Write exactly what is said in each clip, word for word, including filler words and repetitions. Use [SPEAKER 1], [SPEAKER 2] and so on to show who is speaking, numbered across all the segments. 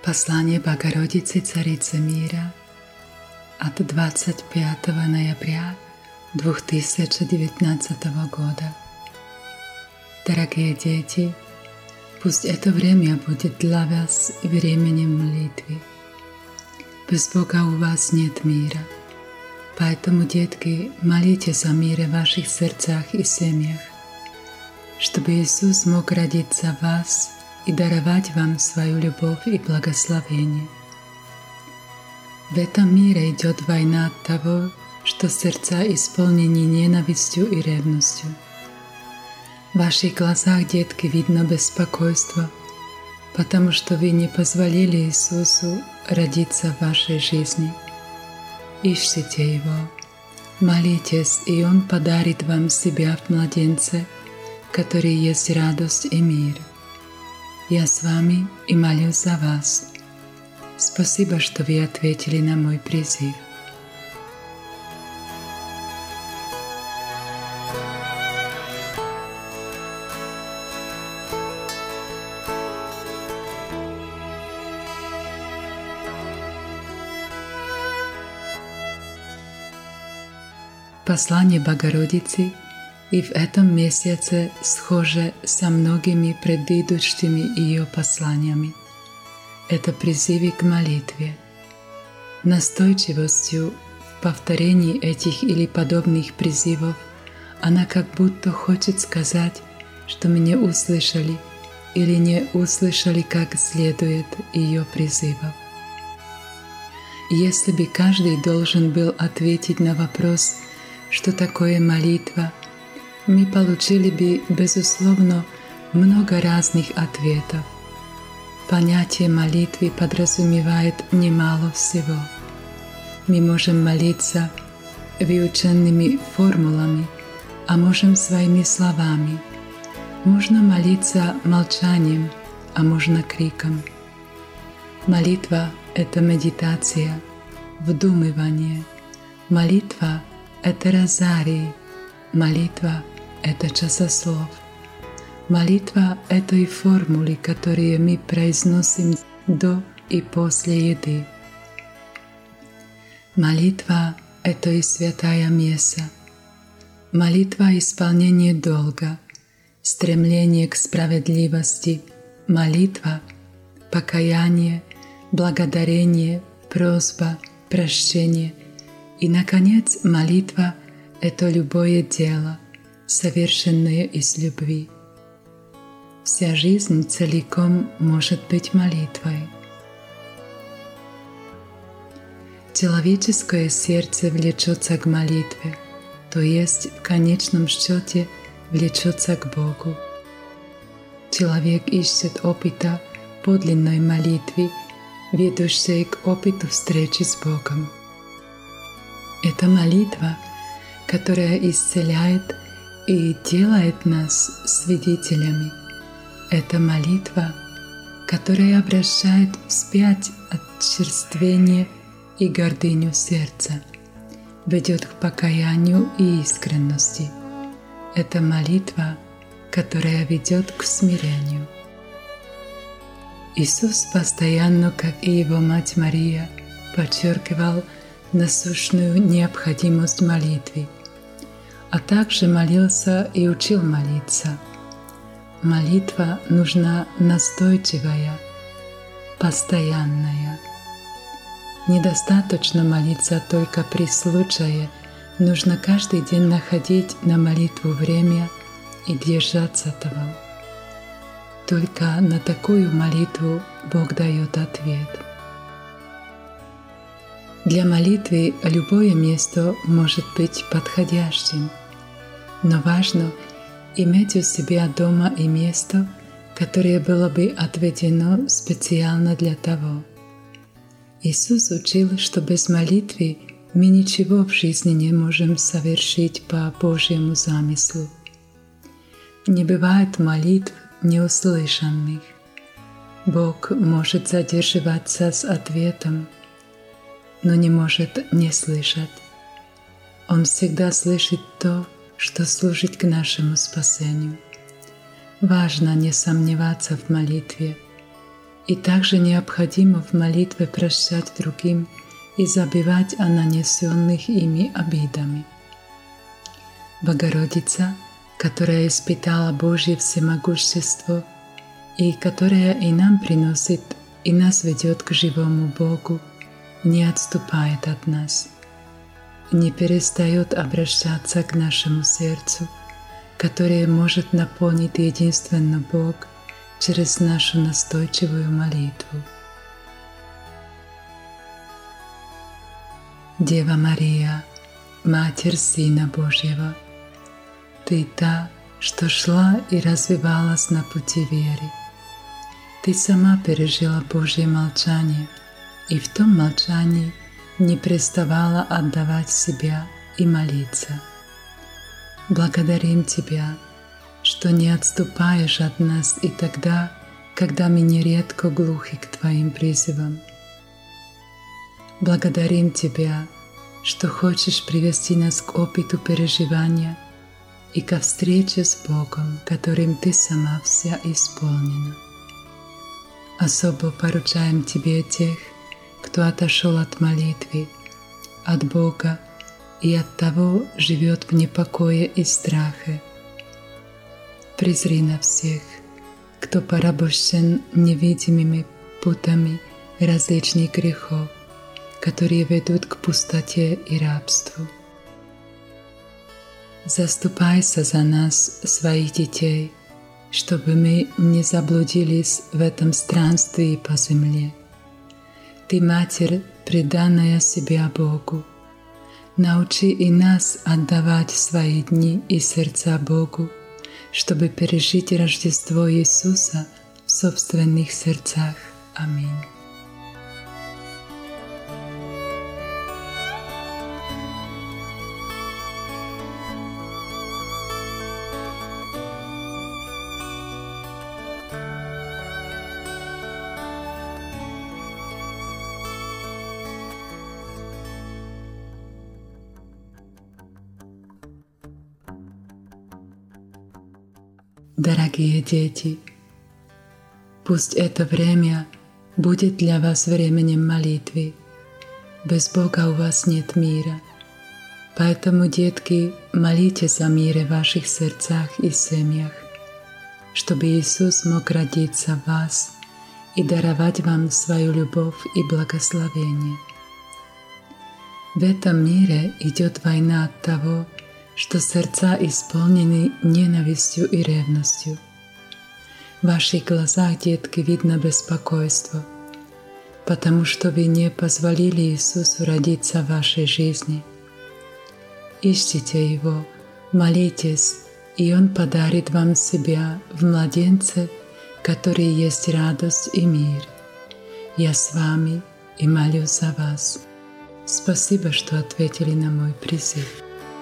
[SPEAKER 1] Послание Богородицы Царицы Мира от двадцать пятого ноября две тысячи девятнадцатого года. Дорогие дети, пусть это время будет для вас временем молитвы. Без Бога у вас нет мира, поэтому, детки, молитесь о мире в ваших сердцах и семьях, чтобы Иисус мог родиться в вас и даровать вам свою любовь и благословение. В этом мире идет война от того, что сердца исполнены ненавистью и ревностью. В ваших глазах, детки, видно беспокойство, потому что вы не позволили Иисусу родиться в вашей жизни. Ищите Его, молитесь, и Он подарит вам себя в младенце, который есть радость и мир. Я с вами и молюсь за вас. Спасибо, что вы ответили на мой призыв. Послание Богородицы и в этом месяце схоже со многими предыдущими ее посланиями. Это призывы к молитве. Настойчивостью в повторении этих или подобных призывов она как будто хочет сказать, что мы не услышали или не услышали как следует ее призывов. Если бы каждый должен был ответить на вопрос, что такое молитва, мы получили бы, безусловно, много разных ответов. Понятие молитвы подразумевает немало всего. Мы можем молиться выученными формулами, а можем своими словами. Можно молиться молчанием, а можно криком. Молитва — это медитация, вдумывание. Молитва — это розарий. Молитва — это часослов. Молитва — это и формулы, которые мы произносим до и после еды. Молитва — это и святая месса. Молитва — исполнение долга, стремление к справедливости. Молитва — покаяние, благодарение, просьба, прощение. И, наконец, молитва — это любое дело, совершенное из любви. Вся жизнь целиком может быть молитвой. Человеческое сердце влечется к молитве, то есть в конечном счете влечется к Богу. Человек ищет опыта подлинной молитвы, ведущей к опыту встречи с Богом. Это молитва, которая исцеляет и делает нас свидетелями. Это молитва, которая обращает вспять отчерствение и гордыню сердца, ведет к покаянию и искренности. Это молитва, которая ведет к смирению. Иисус постоянно, как и Его мать Мария, подчеркивал насущную необходимость молитвы, а также молился и учил молиться. Молитва нужна настойчивая, постоянная. Недостаточно молиться только при случае, нужно каждый день находить на молитву время и держаться того. Только на такую молитву Бог дает ответ. Для молитвы любое место может быть подходящим, но важно иметь у себя дома и место, которое было бы отведено специально для того. Иисус учил, что без молитвы мы ничего в жизни не можем совершить по Божьему замыслу. Не бывает молитв неуслышанных. Бог может задерживаться с ответом, но не может не слышать. Он всегда слышит то, что служит к нашему спасению. Важно не сомневаться в молитве. И также необходимо в молитве прощать другим и забывать о нанесенных ими обидами. Богородица, которая испытала Божье всемогущество и которая и нам приносит, и нас ведет к живому Богу, не отступает от нас, не перестает обращаться к нашему сердцу, которое может наполнить единственно Бог через нашу настойчивую молитву. Дева Мария, Матерь Сына Божьего, Ты та, что шла и развивалась на пути веры. Ты сама пережила Божье молчание и в том молчании не переставала отдавать себя и молиться. Благодарим Тебя, что не отступаешь от нас и тогда, когда мы нередко глухи к Твоим призывам. Благодарим Тебя, что хочешь привести нас к опыту переживания и ко встрече с Богом, которым Ты сама вся исполнена. Особо поручаем Тебе тех, кто отошел от молитвы, от Бога и от того живет в непокое и страхе. Презри на всех, кто порабощен невидимыми путами различных грехов, которые ведут к пустоте и рабству. Заступайся за нас, своих детей, чтобы мы не заблудились в этом странстве по земле. Ты, Матерь, преданная себя Богу, научи и нас отдавать свои дни и сердца Богу, чтобы пережить Рождество Иисуса в собственных сердцах. Аминь. Дорогие дети, пусть это время будет для вас временем молитвы. Без Бога у вас нет мира. Поэтому, детки, молитесь за мир в ваших сердцах и семьях, чтобы Иисус мог родиться в вас и даровать вам свою любовь и благословение. В этом мире идет война от того, что сердца исполнены ненавистью и ревностью. В ваших глазах, детки, видно беспокойство, потому что вы не позволили Иисусу родиться в вашей жизни. Ищите Его, молитесь, и Он подарит вам себя в младенце, который есть радость и мир. Я с вами и молюсь за вас. Спасибо, что ответили на мой призыв.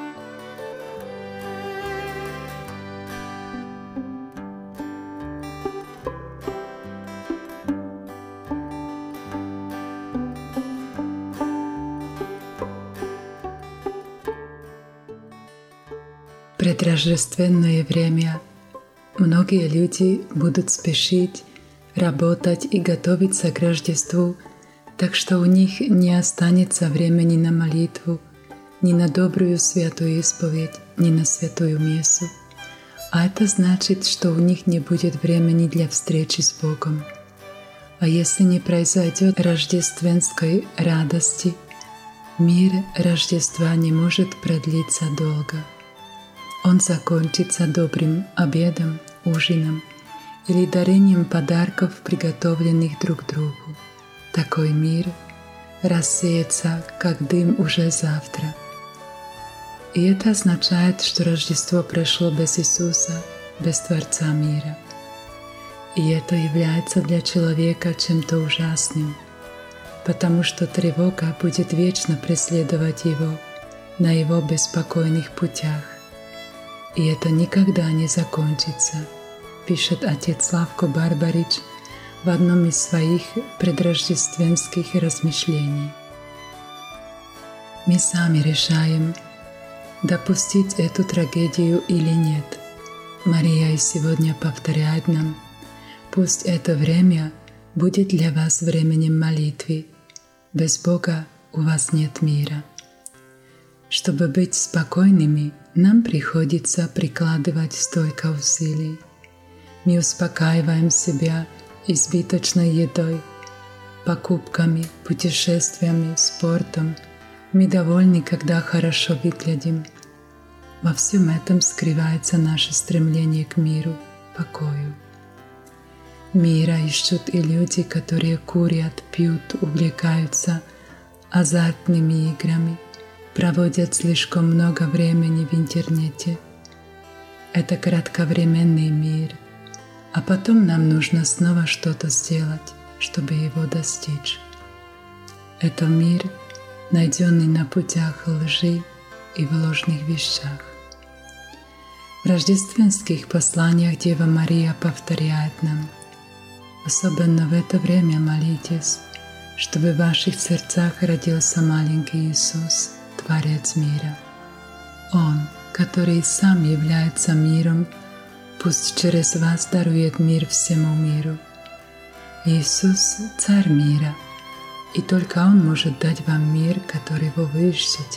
[SPEAKER 1] Предрождественное время многие люди будут спешить, работать и готовиться к Рождеству, так что у них не останется времени на молитву, ни на добрую святую исповедь, ни на святую мессу. А это значит, что у них не будет времени для встречи с Богом. А если не произойдет рождественской радости, мир Рождества не может продлиться долго. Он закончится добрым обедом, ужином или дарением подарков, приготовленных друг другу. Такой мир рассеется, как дым, уже завтра. И это означает, что Рождество прошло без Иисуса, без Творца мира. И это является для человека чем-то ужасным, потому что тревога будет вечно преследовать его на его беспокойных путях. И это никогда не закончится, пишет отец Славко Барбарич в одном из своих предрождественских размышлений. Мы сами решаем, допустить эту трагедию или нет. Мария и сегодня повторяет нам: пусть это время будет для вас временем молитвы. Без Бога у вас нет мира. Чтобы быть спокойными, нам приходится прикладывать столько усилий. Мы успокаиваем себя избыточной едой, покупками, путешествиями, спортом. Мы довольны, когда хорошо выглядим. Во всем этом скрывается наше стремление к миру, покою. Мира ищут и люди, которые курят, пьют, увлекаются азартными играми, проводят слишком много времени в интернете. Это кратковременный мир, а потом нам нужно снова что-то сделать, чтобы его достичь. Это мир, найденный на путях лжи и в ложных вещах. В рождественских посланиях Дева Мария повторяет нам: особенно в это время молитесь, чтобы в ваших сердцах родился маленький Иисус, Творец мира. Он, который сам является миром, пусть через вас дарует мир всему миру. Иисус – Царь мира, и только Он может дать вам мир, которого вы ищете.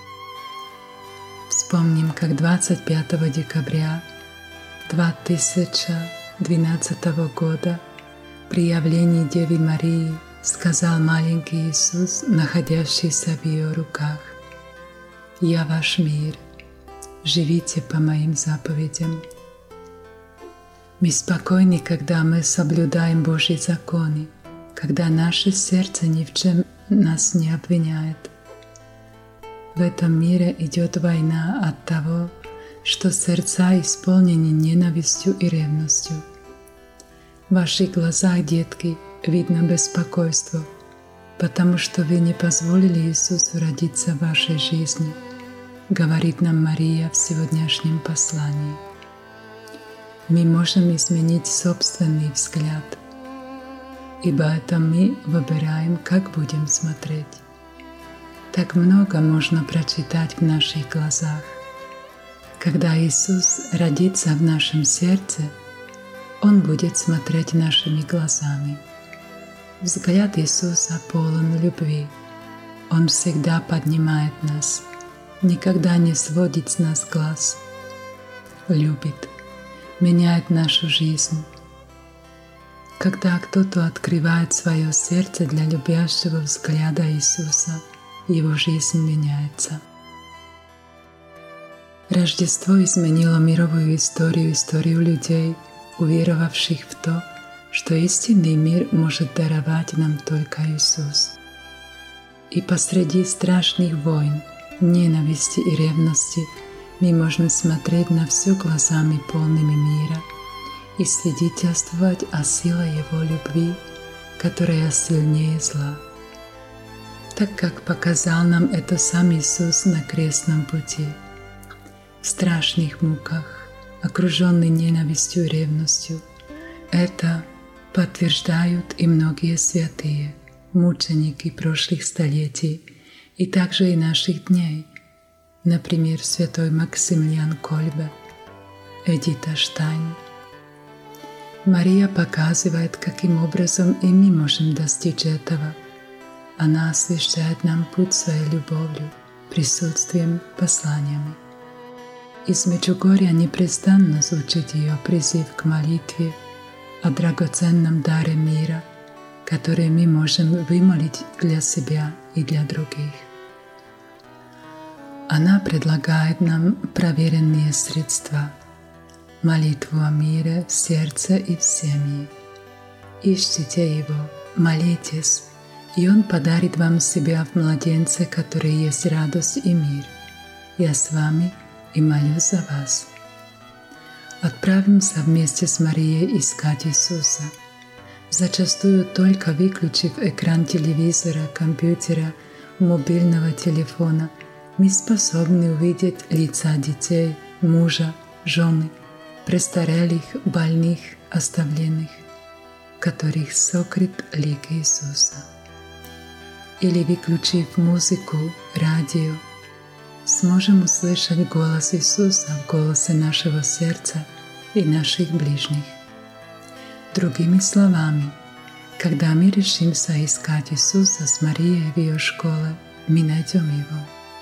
[SPEAKER 1] Вспомним, как двадцать пятого декабря две тысячи двенадцатого года при явлении Девы Марии сказал маленький Иисус, находящийся в ее руках: «Я ваш мир, живите по моим заповедям». Мы спокойны, когда мы соблюдаем Божьи законы, когда наше сердце ни в чем нас не обвиняет. В этом мире идет война от того, что сердца исполнены ненавистью и ревностью. В ваших глазах, детки, видно беспокойство, потому что вы не позволили Иисусу родиться в вашей жизни, говорит нам Мария в сегодняшнем послании. Мы можем изменить собственный взгляд, ибо это мы выбираем, как будем смотреть. Так много можно прочитать в наших глазах. Когда Иисус родится в нашем сердце, Он будет смотреть нашими глазами. Взгляд Иисуса полон любви. Он всегда поднимает нас, никогда не сводит с нас глаз. Любит, меняет нашу жизнь. Когда кто-то открывает свое сердце для любящего взгляда Иисуса, его жизнь меняется. Рождество изменило мировую историю, историю людей, уверовавших в то, что истинный мир может даровать нам только Иисус. И посреди страшных войн, ненависти и ревности мы можем смотреть на все глазами полными мира и свидетельствовать о силе Его любви, которая сильнее зла. Так как показал нам это сам Иисус на крестном пути, в страшных муках, окруженный ненавистью и ревностью. Это подтверждают и многие святые, мученики прошлых столетий и также и наших дней, например, святой Максимилиан Кольбе, Эдита Штайн. Мария показывает, каким образом и мы можем достичь этого. Она освещает нам путь своей любовью, присутствием, посланиями. Из Меджугорья непрестанно звучит ее призыв к молитве о драгоценном даре мира, который мы можем вымолить для себя и для других. Она предлагает нам проверенные средства – молитву о мире в сердце и в семье. Ищите Его, молитесь, и Он подарит вам себя в младенце, который есть радость и мир. Я с вами и молюсь за вас. Отправимся вместе с Марией искать Иисуса. Зачастую только выключив экран телевизора, компьютера, мобильного телефона, мы способны увидеть лица детей, мужа, жены, престарелых, больных, оставленных, в которых сокрыт лик Иисуса. Или выключив музыку, радио, сможем услышать голос Иисуса в голосе нашего сердца и наших ближних. Другими словами, Когда мы решимся искать Иисуса с Марией в ее школе, мы найдем Его.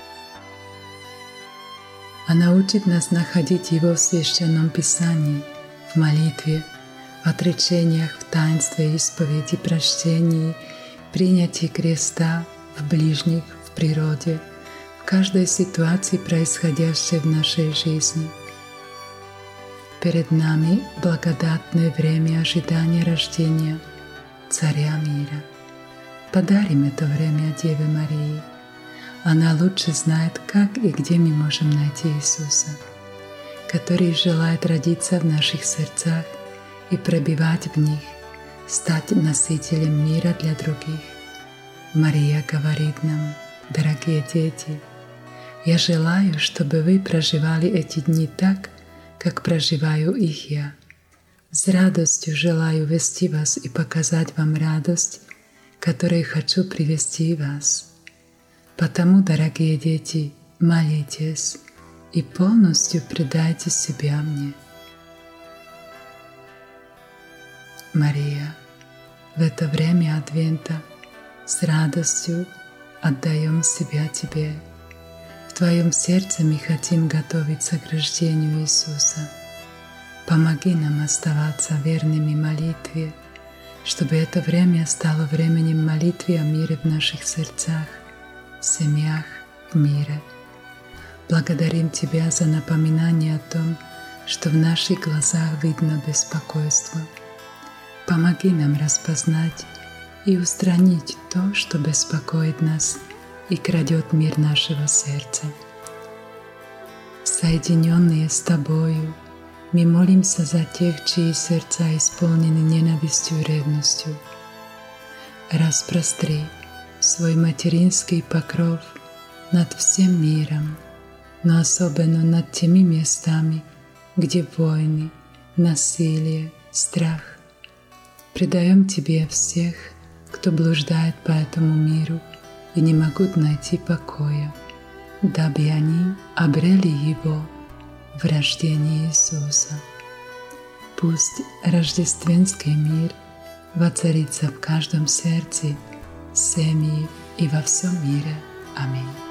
[SPEAKER 1] Она учит нас находить Его в Священном Писании, в молитве, в отречениях, в таинстве исповеди, прощении, принятии креста, в ближних, в природе, в каждой ситуации, происходящей в нашей жизни. Перед нами благодатное время ожидания рождения Царя мира. Подарим это время Деве Марии. Она лучше знает, как и где мы можем найти Иисуса, который желает родиться в наших сердцах и пробивать в них, стать носителем мира для других. Мария говорит нам: дорогие дети, я желаю, чтобы вы проживали эти дни так, как проживаю их я. С радостью желаю вести вас и показать вам радость, которой хочу привести вас. Потому, дорогие дети, молитесь и полностью предайте себя мне. Мария, в это время Адвента с радостью отдаем себя Тебе. В Твоем сердце мы хотим готовиться к рождению Иисуса. Помоги нам оставаться верными молитве, чтобы это время стало временем молитвы о мире в наших сердцах, семьях, в мире. Благодарим Тебя за напоминание о том, что в наших глазах видно беспокойство. Помоги нам распознать и устранить то, что беспокоит нас и крадет мир нашего сердца. Соединенные с Тобою, мы молимся за тех, чьи сердца исполнены ненавистью и ревностью. Распростри свой материнский покров над всем миром, но особенно над теми местами, где войны, насилие, страх. Предаем Тебе всех, кто блуждает по этому миру и не могут найти покоя, дабы они обрели его в рождении Иисуса. Пусть рождественский мир воцарится в каждом сердце, семье и во всем мире. Аминь.